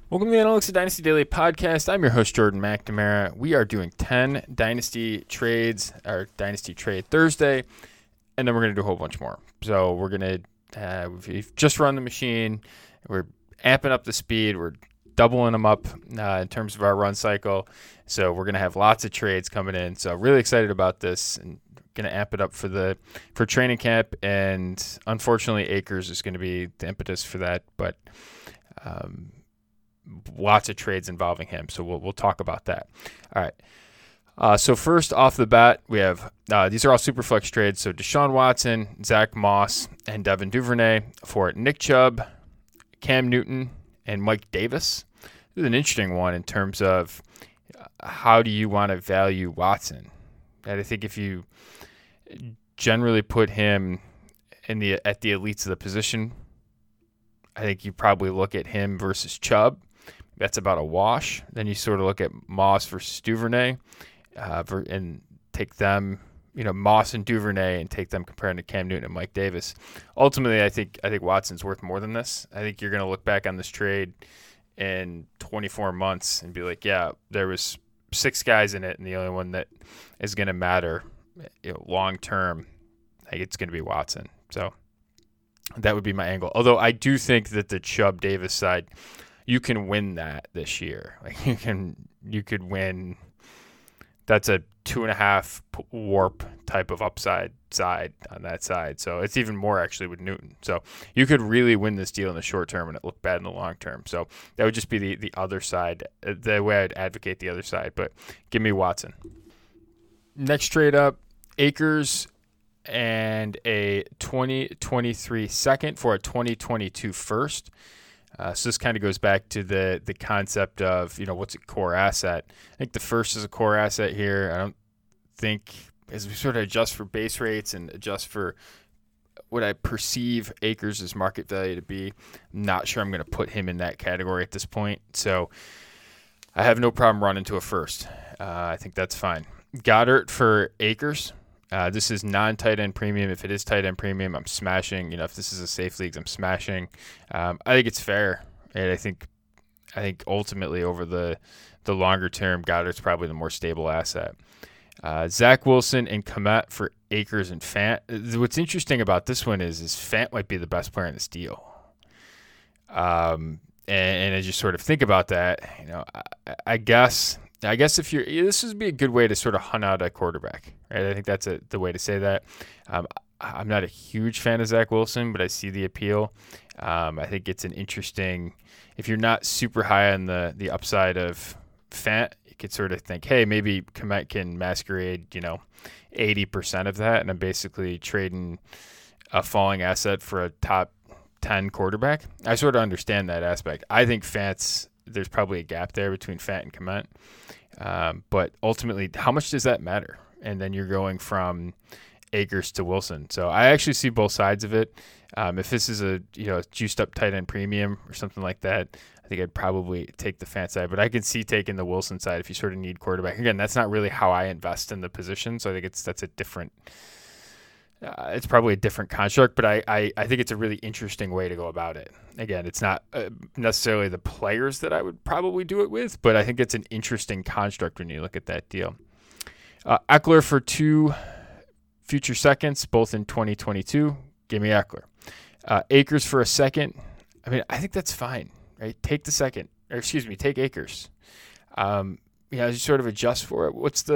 Welcome to the Analytics of Dynasty Daily podcast. I'm your host, Jordan McNamara. We are doing 10 Dynasty trades, our Dynasty Trade Thursday, and then we're going to do a whole bunch more. So we're going to, we've just run the machine. We're amping up the speed. We're doubling them up in terms of our run cycle. So we're going to have lots of trades coming in. So really excited about this and going to amp it up for training camp. And unfortunately, Akers is going to be the impetus for that. But lots of trades involving him, so we'll talk about that. All right. So first off the bat, we have these are all super flex trades. So Deshaun Watson, Zach Moss, and Devin Duvernay for Nick Chubb, Cam Newton, and Mike Davis. This is an interesting one in terms of how do you want to value Watson. And I think if you generally put him at the elites of the position, I think you probably look at him versus Chubb. That's about a wash. Then you sort of look at Moss versus Duvernay and take them, Moss and Duvernay, and take them comparing to Cam Newton and Mike Davis. Ultimately, I think Watson's worth more than this. I think you're going to look back on this trade in 24 months and be like, yeah, there was 6 guys in it, and the only one that is going to matter long term, I think it's going to be Watson. So that would be my angle. Although I do think that the Chubb Davis side, you can win that this year. Like you could win. That's a 2.5 warp type of upside side on that side. So it's even more actually with Newton. So you could really win this deal in the short term and it look bad in the long term. So that would just be the other side, the way I'd advocate the other side. But give me Watson. Next trade up, Akers and a 2023 second for a 2022 first. So this kind of goes back to the concept of, what's a core asset. I think the first is a core asset here. I don't think, as we sort of adjust for base rates and adjust for what I perceive Akers' market value to be, I'm not sure I'm going to put him in that category at this point. So I have no problem running to a first. I think that's fine. Goddard for Akers. This is non-tight end premium. If it is tight end premium, I'm smashing. If this is a safe leagues, I'm smashing. I think it's fair, and I think ultimately over the longer term, Goddard's probably the more stable asset. Zach Wilson and Kmet for Akers and Fant. What's interesting about this one is Fant might be the best player in this deal. And as you sort of think about that, I guess if this would be a good way to sort of hunt out a quarterback, right? I think that's the way to say that. I'm not a huge fan of Zach Wilson, but I see the appeal. I think it's an interesting, if you're not super high on the upside of Fant, you could sort of think, hey, maybe Kmet can masquerade, 80% of that, and I'm basically trading a falling asset for a top 10 quarterback. I sort of understand that aspect. I think there's probably a gap there between Fant and Kmet. But ultimately, how much does that matter? And then you're going from Akers to Wilson. So I actually see both sides of it. If this is a juiced up tight end premium or something like that, I think I'd probably take the Fant side. But I can see taking the Wilson side if you sort of need quarterback. Again, that's not really how I invest in the position. So I think that's a different. It's probably a different construct, but I think it's a really interesting way to go about it. Again, it's not necessarily the players that I would probably do it with, but I think it's an interesting construct when you look at that deal. Eckler for 2 future seconds, both in 2022. Give me Eckler. Akers for a second. I mean, I think that's fine, right? Take the second, take Akers. As you sort of adjust for it, what's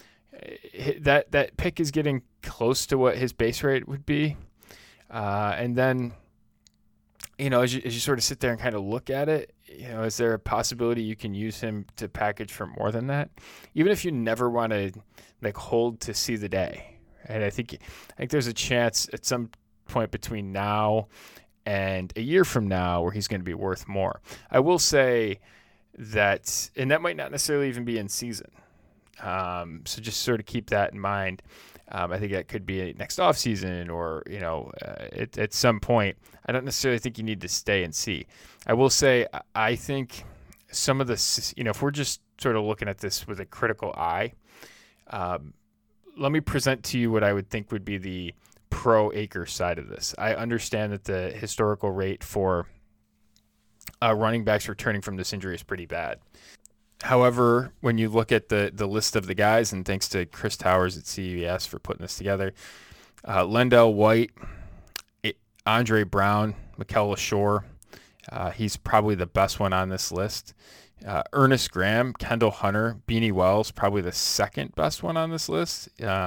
that pick is getting close to what his base rate would be. And then, as you sort of sit there and kind of look at it, is there a possibility you can use him to package for more than that? Even if you never want to hold to see the day. And I think there's a chance at some point between now and a year from now where he's going to be worth more. I will say that, and that might not necessarily even be in season. So just sort of keep that in mind. I think that could be next offseason or, at some point. I don't necessarily think you need to stay and see. I will say I think some of this, if we're just sort of looking at this with a critical eye, let me present to you what I would think would be the pro Akers side of this. I understand that the historical rate for running backs returning from this injury is pretty bad. However, when you look at the list of the guys, and thanks to Chris Towers at CBS for putting this together, Lendell White, Andre Brown, Mikel Lashore, he's probably the best one on this list. Ernest Graham, Kendall Hunter, Beanie Wells, probably the second best one on this list.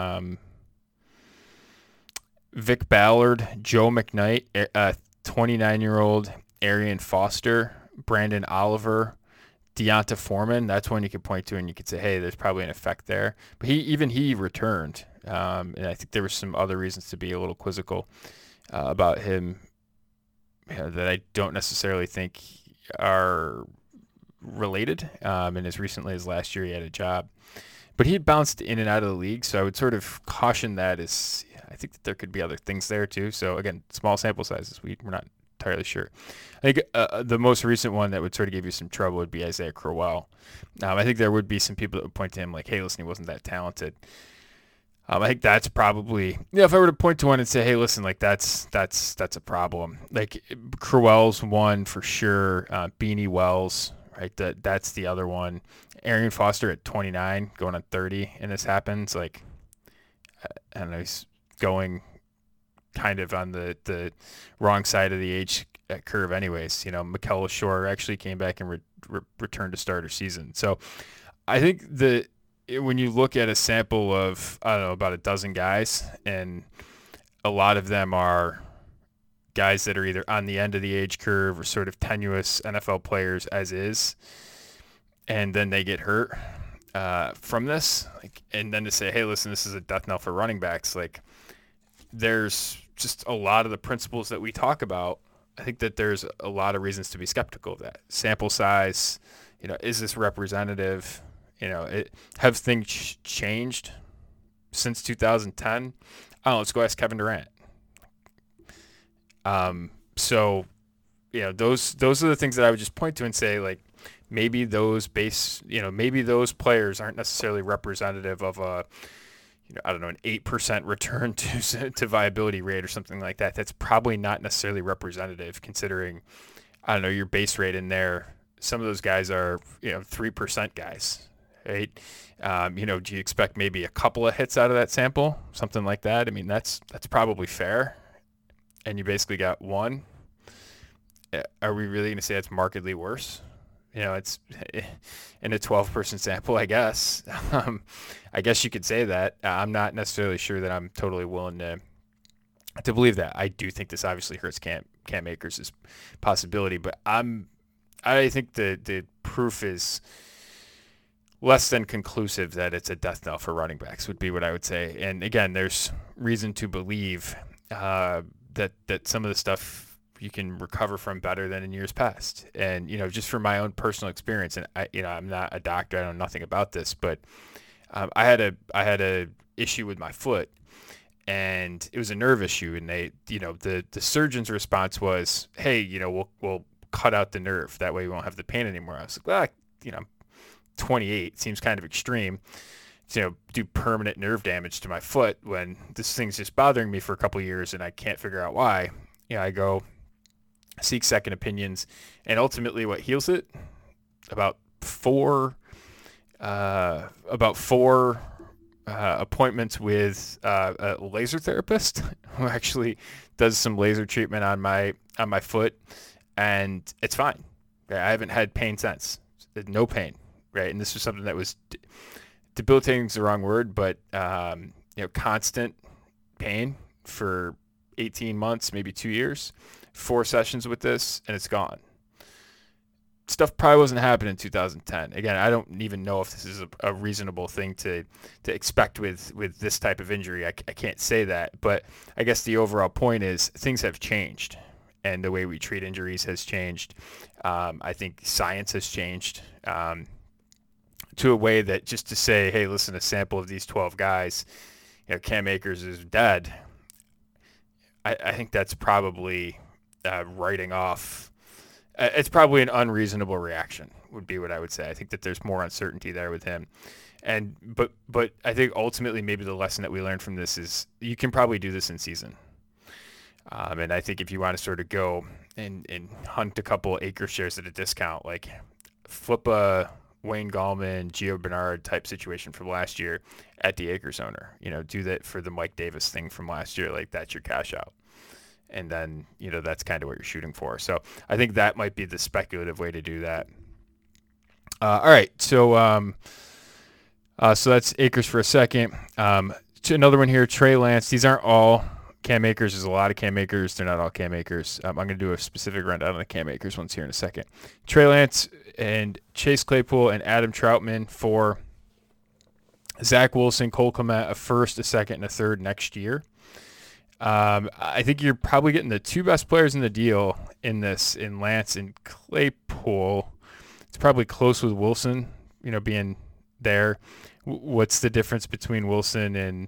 Vic Ballard, Joe McKnight, 29-year-old Arian Foster, Brandon Oliver, Deonta Foreman. That's one you could point to and you could say, hey, there's probably an effect there. But he returned. And I think there were some other reasons to be a little quizzical about him that I don't necessarily think are related. And as recently as last year, he had a job. But he had bounced in and out of the league, so I would sort of caution that as I think that there could be other things there too. So again, small sample sizes. We're not entirely sure. I think the most recent one that would sort of give you some trouble would be Isaiah Crowell. I think there would be some people that would point to him like, hey, listen, he wasn't that talented. I think that's probably, if I were to point to one and say, hey, listen, like that's a problem. Like Crowell's one for sure. Beanie Wells, right? That's the other one. Arian Foster at 29, going on 30, and this happens. Like, I don't know, he's going kind of on the wrong side of the age curve anyways. Mikel Lashore actually came back and returned to starter season. So I think when you look at a sample of, I don't know, about a dozen guys, and a lot of them are guys that are either on the end of the age curve or sort of tenuous NFL players as is, and then they get hurt from this, and then to say, hey, listen, this is a death knell for running backs, there's just a lot of the principles that we talk about. I think that there's a lot of reasons to be skeptical of that. Sample size, is this representative? Have things changed since 2010? I don't know. Let's go ask Kevin Durant. So, those are the things that I would just point to and say, maybe those maybe those players aren't necessarily representative of a, I don't know, an 8% return to viability rate or something like that. That's probably not necessarily representative considering, I don't know, your base rate in there. Some of those guys are, 3% guys. Right? Do you expect maybe a couple of hits out of that sample, something like that? I mean, that's probably fair. And you basically got one. Are we really going to say it's markedly worse? It's in a 12-person sample, I guess. I guess you could say that. I'm not necessarily sure that I'm totally willing to believe that. I do think this obviously hurts Cam Akers' possibility, but I think the proof is less than conclusive that it's a death knell for running backs would be what I would say. And again, there's reason to believe that some of the stuff you can recover from better than in years past. And, just from my own personal experience, and I'm not a doctor, I know nothing about this, but I had a issue with my foot, and it was a nerve issue. And they, the surgeon's response was, hey, we'll cut out the nerve. That way we won't have the pain anymore. I was like, well, 28 seems kind of extreme to do permanent nerve damage to my foot when this thing's just bothering me for a couple of years and I can't figure out why. I go seek second opinions, and ultimately what heals it, about four appointments with a laser therapist who actually does some laser treatment on my foot, and it's fine. I haven't had pain since. No pain, right? And this was something that was debilitating is the wrong word, but constant pain for 18 months, maybe 2 years, 4 sessions with this, and it's gone. Stuff probably wasn't happening in 2010. Again, I don't even know if this is a reasonable thing to expect with this type of injury. I can't say that, but I guess the overall point is things have changed, and the way we treat injuries has changed. I think science has changed to a way that just to say, hey, listen, a sample of these 12 guys, Cam Akers is dead. I think that's probably writing off. It's probably an unreasonable reaction would be what I would say. I think that there's more uncertainty there with him. But I think ultimately maybe the lesson that we learned from this is you can probably do this in season. And I think if you want to sort of go and hunt a couple acre shares at a discount. Like flip a Wayne Gallman, Gio Bernard type situation from last year at the acres owner. Do that for the Mike Davis thing from last year. Like that's your cash out. And then, that's kind of what you're shooting for. So I think that might be the speculative way to do that. All right. So that's acres for a second. Another one here, Trey Lance. These aren't all Cam Akers. There's a lot of Cam Akers. They're not all Cam Akers. I'm going to do a specific rundown on the Cam Akers ones here in a second. Trey Lance and Chase Claypool and Adam Troutman for Zach Wilson, Cole Kmet, a first, a second, and a third next year. I think you're probably getting the two best players in the deal in Lance and Claypool. It's probably close with Wilson, being there. What's the difference between Wilson and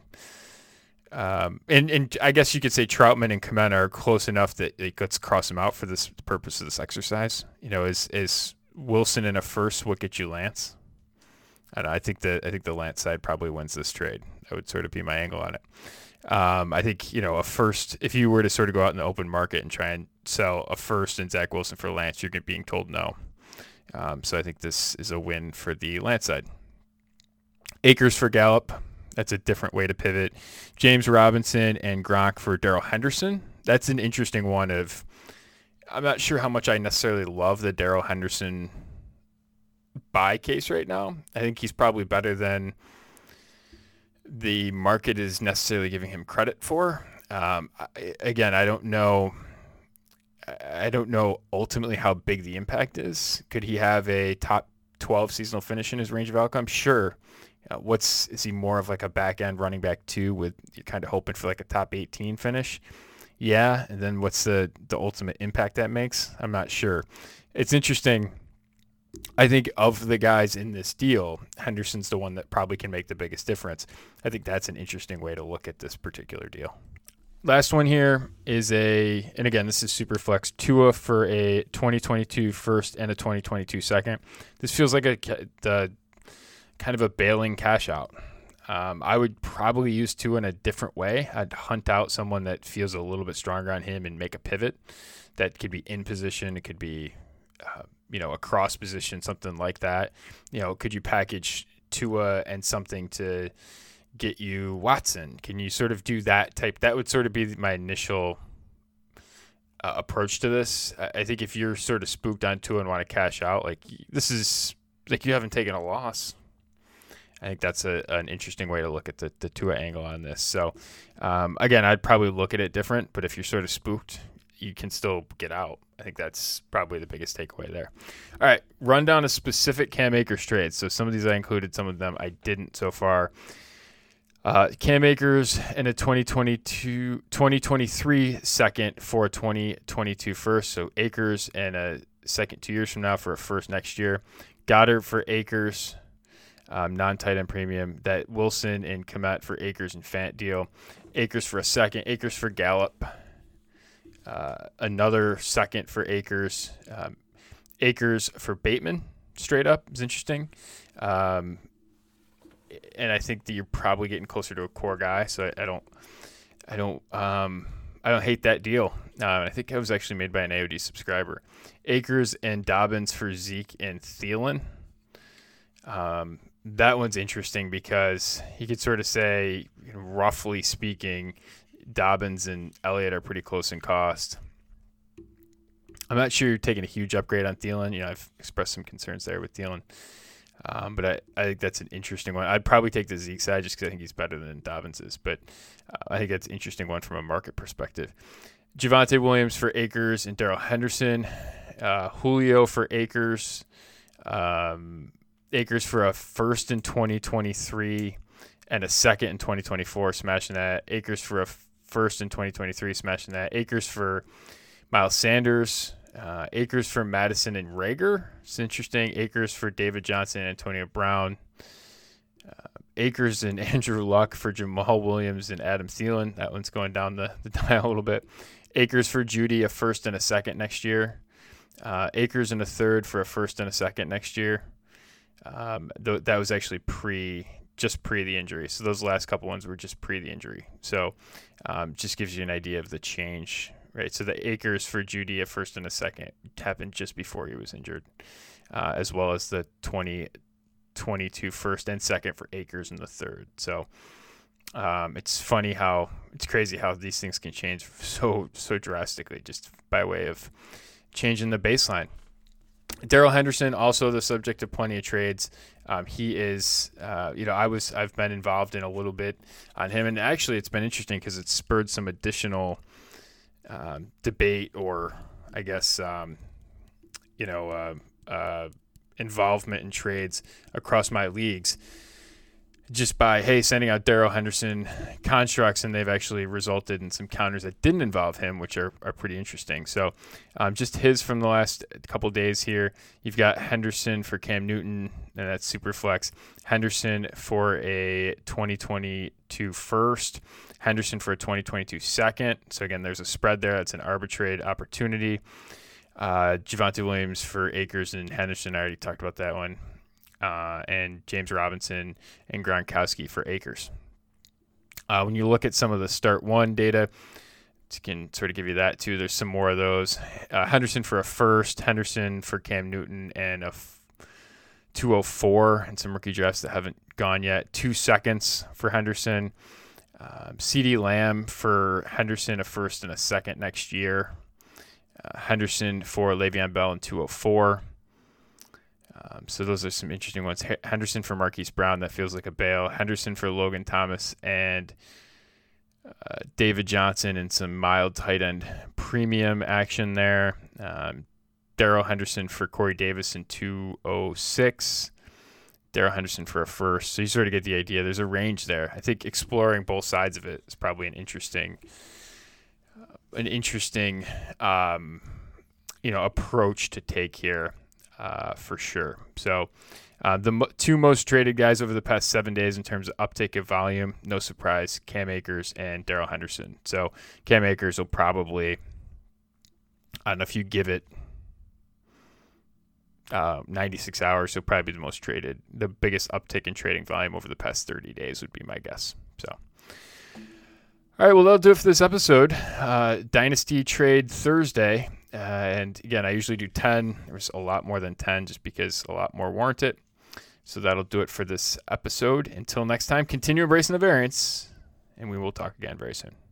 I guess you could say Troutman and Kmet are close enough that let's cross them out for this purpose of this exercise. Is Wilson in a first what gets you Lance? I think the Lance side probably wins this trade. That would sort of be my angle on it. I think, a first, if you were to sort of go out in the open market and try and sell a first and Zach Wilson for Lance, you're being told no. So I think this is a win for the Lance side. Akers for Gallup. That's a different way to pivot. James Robinson and Gronk for Darrell Henderson. That's an interesting one I'm not sure how much I necessarily love the Darrell Henderson buy case right now. I think he's probably better than the market is necessarily giving him credit for. Again, I don't know ultimately how big the impact is. Could he have a top 12 seasonal finish in his range of outcomes? Sure. Is he more of like a back end running back 2 with you're kind of hoping for like a top 18 finish? Yeah. And then what's the ultimate impact that makes? I'm not sure. It's interesting. I think of the guys in this deal, Henderson's the one that probably can make the biggest difference. I think that's an interesting way to look at this particular deal. Last one here is and again, this is Superflex, Tua for a 2022 first and a 2022 second. This feels like the kind of a bailing cash out. I would probably use Tua in a different way. I'd hunt out someone that feels a little bit stronger on him and make a pivot. That could be in position. It could be a cross position, something like that. Could you package Tua and something to get you Watson? Can you sort of do that type? That would sort of be my initial approach to this. I think if you're sort of spooked on Tua and want to cash out, like this is like you haven't taken a loss. I think that's an interesting way to look at the Tua angle on this. So again, I'd probably look at it different, but if you're sort of spooked, you can still get out. I think that's probably the biggest takeaway there. All right, run down a specific Cam Akers trades. So some of these I included, some of them I didn't so far. Cam Akers in a 2023 second for a 2022 first. So Akers and a second 2 years from now for a first next year. Goddard for Akers, non-tight end premium. That Wilson and Kmet for Akers and Fant deal. Akers for a second. Akers for Gallup. Another second for Akers. Akers for Bateman, straight up, is interesting. And I think that you're probably getting closer to a core guy, so I don't hate that deal. I think it was actually made by an AOD subscriber. Akers and Dobbins for Zeke and Thielen. That one's interesting because he could sort of say, roughly speaking, Dobbins and Elliott are pretty close in cost. I'm not sure you're taking a huge upgrade on Thielen. I've expressed some concerns there with Thielen. But I think that's an interesting one. I'd probably take the Zeke side just because I think he's better than Dobbins is. But I think that's an interesting one from a market perspective. Javonte Williams for Akers and Darrell Henderson. Julio for Akers. Akers for a first in 2023 and a second in 2024, smashing that. Akers for a first in 2023, smashing that. Akers for Miles Sanders. Akers for Madison and Rager. It's interesting. Akers for David Johnson and Antonio Brown. Akers and Andrew Luck for Jamal Williams and Adam Thielen. That one's going down the dial a little bit. Akers for Judy, a first and a second next year. Akers and a third for a first and a second next year. That was actually pre the injury. So those last couple ones were just pre the injury. So just gives you an idea of the change right? So the Akers for Jeudy, a first and a second, happened just before he was injured, as well as the 2022 first and second for Akers in the third. So it's crazy how these things can change so drastically just by way of changing the baseline. Darrell Henderson, also the subject of plenty of trades. He is, I've been involved in a little bit on him, and actually it's been interesting because it's spurred some additional debate, or I guess, involvement in trades across my leagues, just by, sending out Darrell Henderson constructs, and they've actually resulted in some counters that didn't involve him, which are pretty interesting. So just his from the last couple of days here. You've got Henderson for Cam Newton, and that's super flex. Henderson for a 2022 first. Henderson for a 2022 second. So again, there's a spread there. That's an arbitrage opportunity. Javonte Williams for Akers and Henderson. I already talked about that one. And James Robinson and Gronkowski for Akers. When you look at some of the start one data, it can sort of give you that too. There's some more of those. Henderson for a first, Henderson for Cam Newton, and a 204, and some rookie drafts that haven't gone yet. 2 seconds for Henderson. CeeDee Lamb for Henderson, a first and a second next year. Henderson for Le'Veon Bell and 204. So those are some interesting ones. Henderson for Marquise Brown, that feels like a bail. Henderson for Logan Thomas and David Johnson, and some mild tight end premium action there. Darrell Henderson for Corey Davis in 206. Darrell Henderson for a first. So you sort of get the idea. There's a range there. I think exploring both sides of it is probably an interesting approach to take here. For sure. So the two most traded guys over the past 7 days in terms of uptake of volume, no surprise, Cam Akers and Darrell Henderson. So Cam Akers will probably, I don't know, if you give it 96 hours, he'll probably be the most traded. The biggest uptick in trading volume over the past 30 days would be my guess. So, all right, well, that'll do it for this episode. Dynasty Trade Thursday. And again, I usually do 10. There's a lot more than 10 just because a lot more warrant it. So that'll do it for this episode. Until next time, continue embracing the variance, and we will talk again very soon.